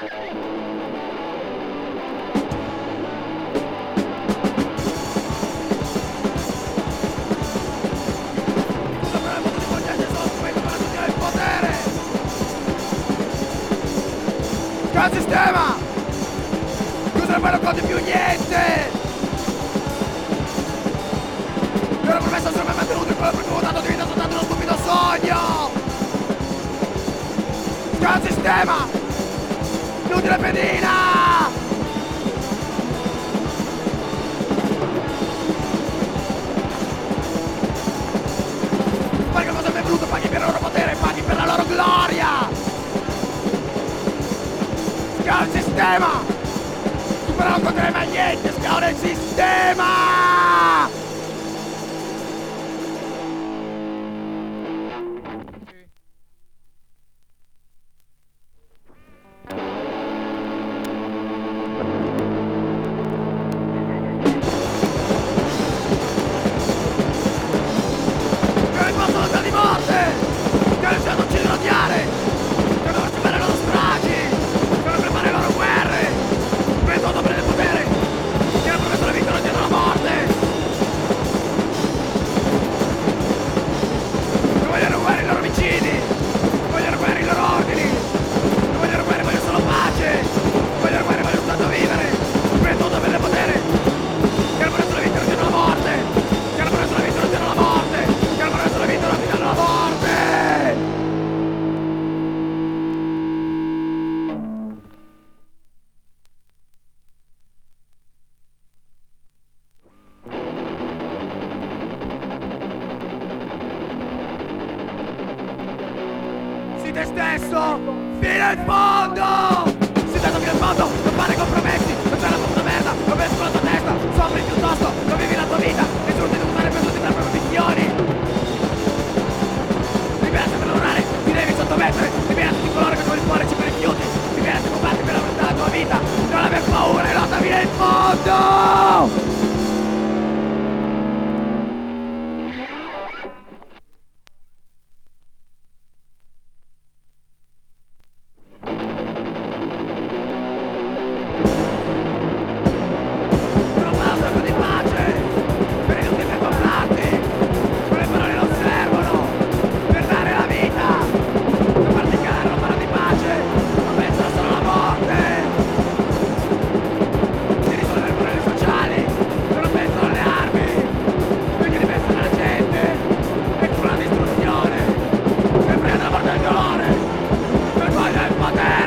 Al sistema! Cosa non conti più niente! Io ero promesso essere mai mantenuto in quello primo dato di vita soltanto uno stupido sogno! Al sistema! Inutile pedina! Paghi cosa mi è venuto, paghi per il loro potere, paghi per la loro gloria! Scala il sistema! Tu però non conterai mai niente, scala il sistema! Che il posto lontano di morte! Che non c'è uccidere o odiare! Che non faccio bene le loro stragi! Che non prepara le loro guerre! Che tutto prende il potere! Che hanno promesso la vita e non dietro la morte! Non vogliono guerre i loro omicidi! Non vogliono guerre i loro ordini! Non vogliono guerre, vogliono solo pace! Non vogliono guerre, vogliono soltanto vivere! Che tutto prende il potere! Che hanno promesso la vita e non dietro la morte! Che hanno promesso la vita e non dietro la morte! Che hanno promesso la vita e non dietro la morte! Sii te stesso fino in fondo! Sii te fino in fondo, non fare compromessi, non c'è la puta merda, non pensi con la tua testa, soffri piuttosto, non vivi la tua vita, risulti di usare per tutti i propri picchioni! Liberati per lavorare, ti devi sottomettere, liberati di coloro che con il cuore ci rifiuti, liberati di combatti per aumentare la tua vita, non aver paura e lotta fino in fondo! Sono parole di pace, per i tutti per comprarti, quelle parole non servono, per dare la vita, per farti calare una parola di pace, non pensano solo alla morte, di risolvere i problemi sociali, non pensano alle armi, perché li pensano alla gente, e con la distruzione, che frega della morte del dolore, per voglio il potere!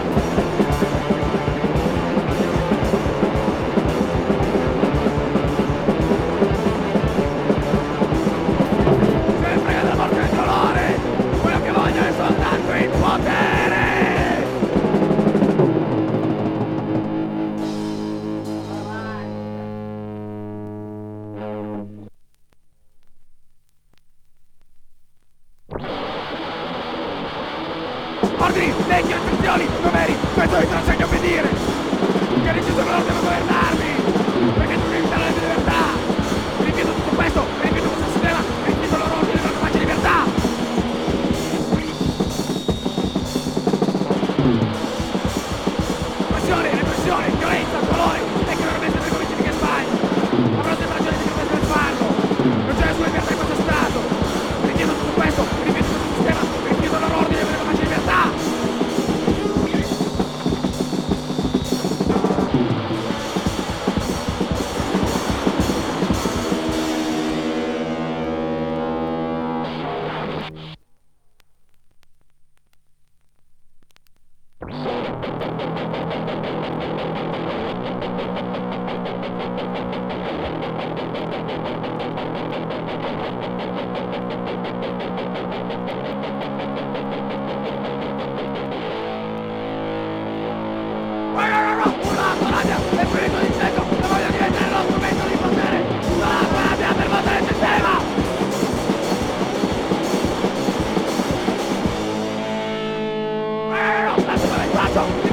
Se frega della morte del dolore, quello che voglio è soltanto il potere! Ordini, leggi, istruzioni, doveri, questo vi te lo insegno a obbedire! Che rifiuto che loro devono governarmi! Perché tu devi limitare le mie libertà! Rifiuto tutto questo, rifiuto questo sistema, rifiuto loro ordini per capace libertà! Pressione, repressione, violenza, dolore, e che loro mentre convinti che sbagli! Avrò sempre ragione di per farlo! Non c'è nessuna libertà in questo stato! Rifiuto tutto questo, rifiuto questo sistema, rifiuto loro ordini per capace libertà! Urla con rabbia e pulito di secco, non voglio diventare lo strumento di potere! Urla con rabbia per battere il sistema! Lasciami il braccio!